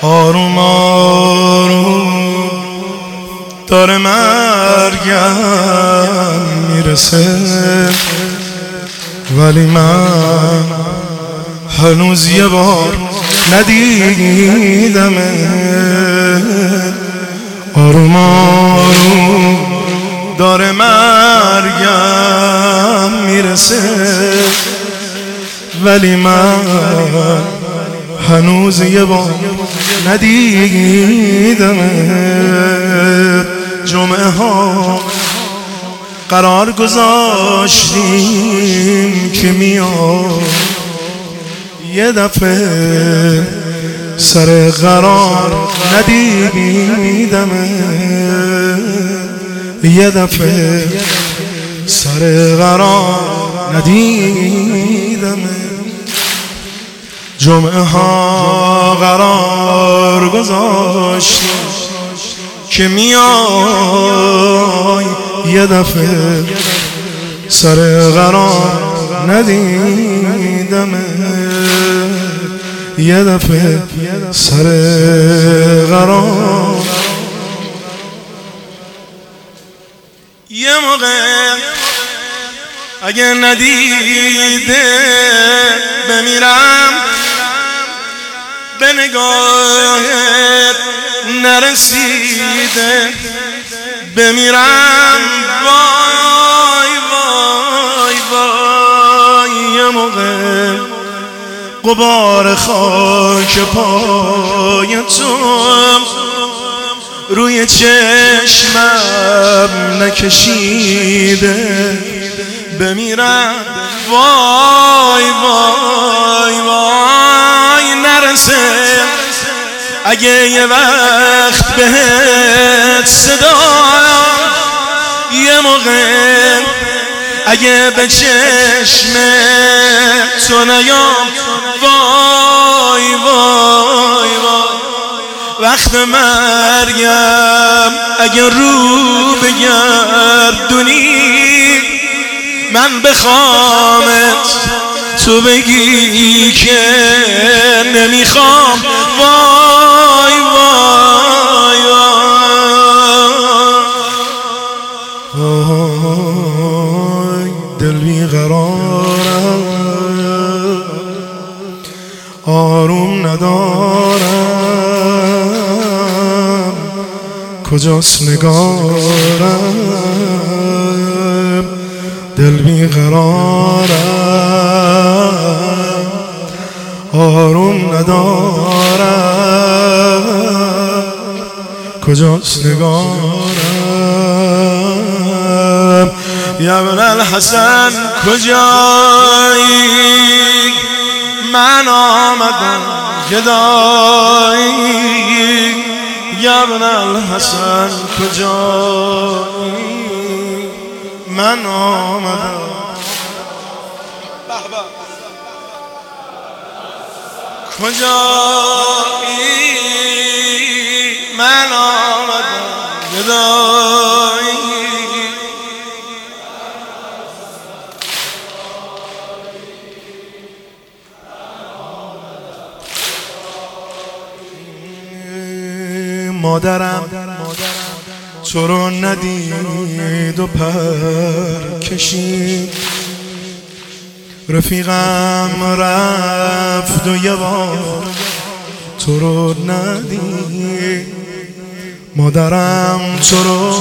آروم آروم داره مرگم میرسه، ولی من هنوز یه بار ندیدمه. آروم آروم داره مرگم میرسه، ولی من هنوز یه بار ندیدمه. جمعه ها قرار گذاشتیم که میاد یه دفعه، سر قرار ندیدمه. یه دفعه سر قرار ندیدمه. جمعه ها قرار گذاشتیم که میای یه دفعه، سر قرار ندیدمه. یه دفعه سر قرار. یه موقع اگه ندیده بمیرم، به نگاهت نرسیده بمیرم، وای وای وای. یه موقع غبار خاک پای تو روی چشمم نکشیده بمیرم، وای وای وای. نرسه اگه یه وقت بهت صدا، یه موقع اگه به چشم تو نیام، وای وای وای. وقت مرگم اگه رو بگردونی، من بخوامت تو بگی که نمیخوام، وای وای وای. دل بیقرارم، آروم ندارم، کجاست نگارم. دل بیقرارم، آروم ندارم، کجاست نگارم. یا ابن الحسن کجایی؟ من آمدم گدایی. یا ابن الحسن کجایی؟ من آمدم. کجایی؟ من آمدم گدایی. مادرم تو رو ندید و پر کشید، رفیقم رفت و یه بار تو رو ندید. مادرم تو رو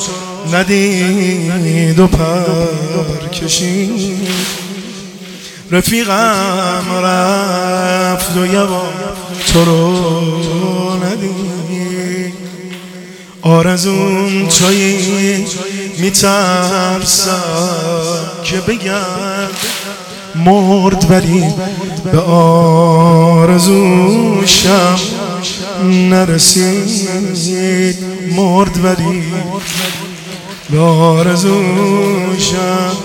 ندید و پر کشید، رفیقم رفت و یه بار تو رو ندید. آرزوم تویی، میترسم که بگم مرد، ولی به آرزوشم نرسید. مرد ولی به آرزوشم.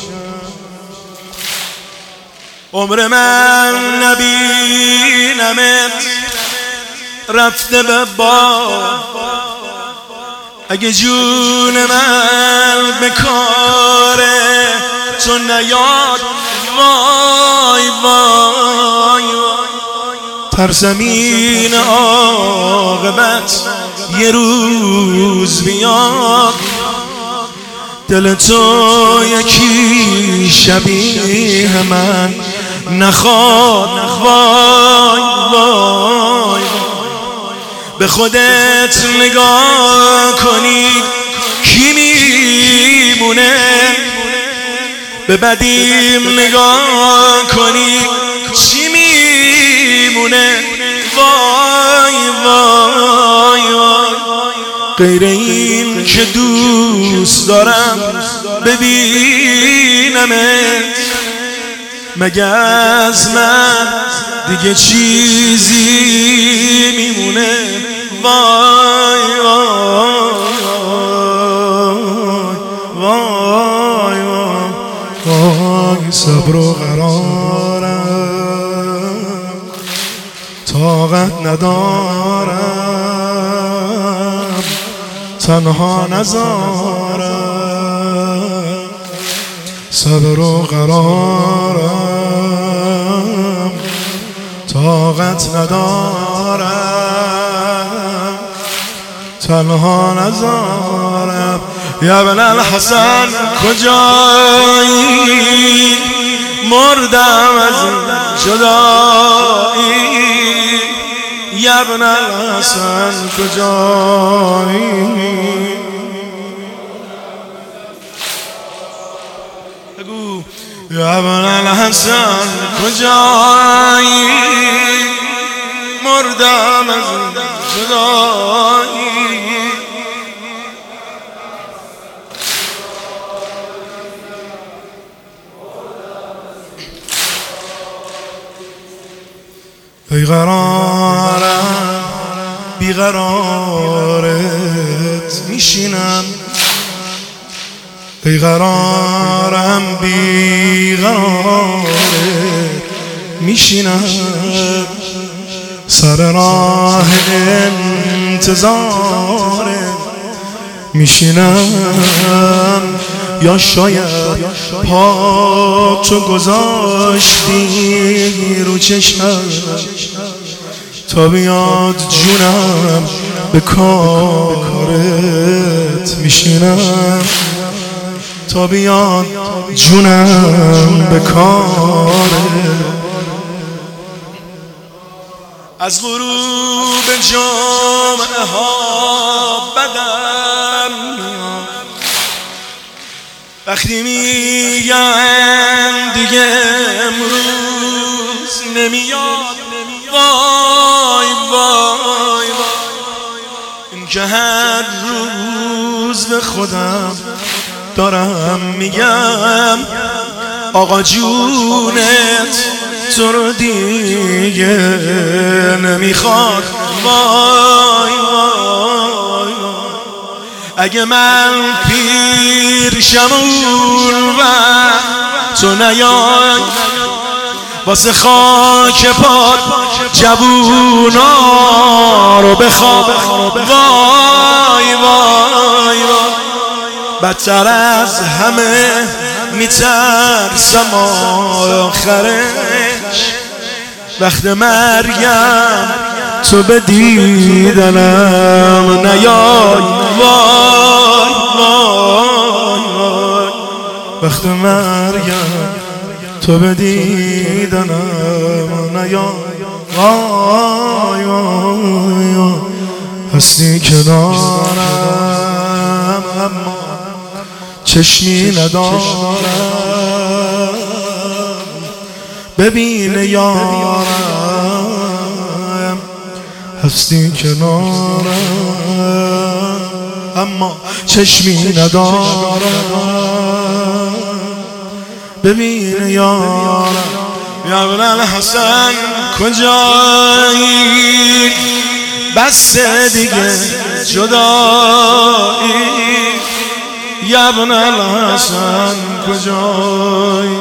عمر من نبینمت رفته به باد، اگه جون من به کار تو نیاد، وای وای وای. ترسم این عاقبت یه روز بیاد دل تو یکی شبیه من نخواد. وای وای به خودت نگاه کنی کی میمونه، به بدیم نگاه کنی چی میمونه. وای وای وای غیر این که دوست دارم ببینمت، مگه از من دیگه چیزی میمونه. وای وای وای وای صبر و قرارم طاقت ندارم تنها نذارم. صبر و قرارم طاقت ندارم تنها نذارم. یا ابن الحسن کجایی مردم از جدایی. یا ابن الحسن کجایی بگو. یا ابن الحسن کجایی مردم از جدایی. ای قرارم بیقرارت میشینم، ای قرارم بیقرارت میشینم. سر راه انتظارت میشینم، یا شاید پا تو گذاشتی رو چشمم تا بیاد جونم به کارت میشینم، تا بیاد جونم به کارت. از غروب جمعه ها بدم میاد وقتی میگن دیگه امروز نمیاد. وای وای این که هر روز به خودم دارم میگم آقا جونت تو رو دیگه نمیخواد. وای وای اگه من پیر شمون و تو نیای واسه خاک پاد جوونا رو بخواب. وای وای بدتر از همه میترسم آخرش وقت مرگم تو به دیدنم نیای. وای وای وقت مرگم تو به دیدنم نیای. وای وای هستی کنارم اما چشمی ندارم ببین یارم. هستی کنارم اما چشمی ندارم ببین یارم. یا ابن الحسن کجایی بس دیگه جدایی. یا ابن الحسن کجایی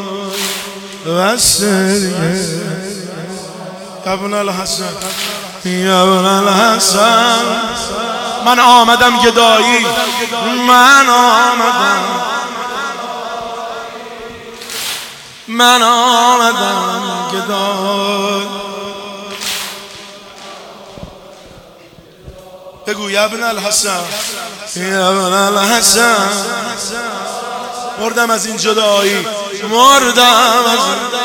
بس دیگه. یا ابن الحسن یا ابن الحسن من آمدم گدایی، من آمدم گدایی. بگو یا ابن الحسن یا ابن الحسن، مردم از این جدایی، مردم از